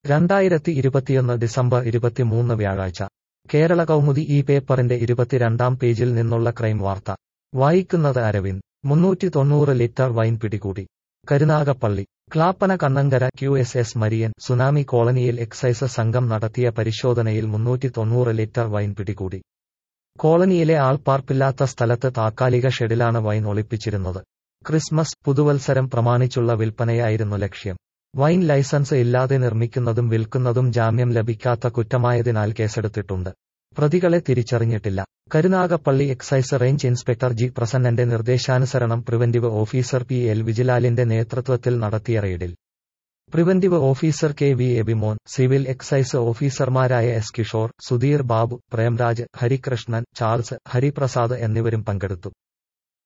2021 December 23 വ്യാഴാഴ്ച കേരള കൗമുദി ഈ പേപ്പറിന്റെ 22-ാം പേജിൽ നിന്നുള്ള ക്രൈം വാർത്ത. വായിക്കുന്നത് അരവിന്ദ്. 390 ലിറ്റർ വൈൻ പിടികൂടി. Karunagappally Clappana Kannankara QSS Marian tsunami കോളനിയിൽ എക്സൈസ് സംഘം നടത്തിയ പരിശോധനയിൽ 390 ലിറ്റർ വൈൻ പിടികൂടി. കോളനിയിലെ ആൾപ്പാർപ്പില്ലാത്ത സ്ഥലത്ത് താൽക്കാലിക ഷെഡിലാണ് വൈൻ ഒളിപ്പിച്ചിരുന്നത്. ക്രിസ്മസ്, പുതുവത്സരം പ്രമാണിച്ചുള്ള വിൽപ്പനയായിരുന്നു ലക്ഷ്യം. വൈൻ ലൈസൻസ് ഇല്ലാതെ നിർമ്മിക്കുന്നതും വിൽക്കുന്നതും ജാമ്യം ലഭിക്കാത്ത കുറ്റമായതിനാൽ കേസെടുത്തിട്ടുണ്ട്. പ്രതികളെ തിരിച്ചറിഞ്ഞിട്ടില്ല. Karunagappally excise range inspector G പ്രസന്നന്റെ നിർദ്ദേശാനുസരണം പ്രിവന്റീവ് ഓഫീസർ PL വിജിലാലിന്റെ നേതൃത്വത്തിൽ നടത്തിയ റെയ്ഡിൽ preventive officer KV Abimon, civil excise ഓഫീസർമാരായ S കിഷോർ, സുധീർ ബാബു, പ്രേംരാജ്, ഹരികൃഷ്ണൻ, ചാൾസ്, ഹരിപ്രസാദ് എന്നിവരും പങ്കെടുത്തു.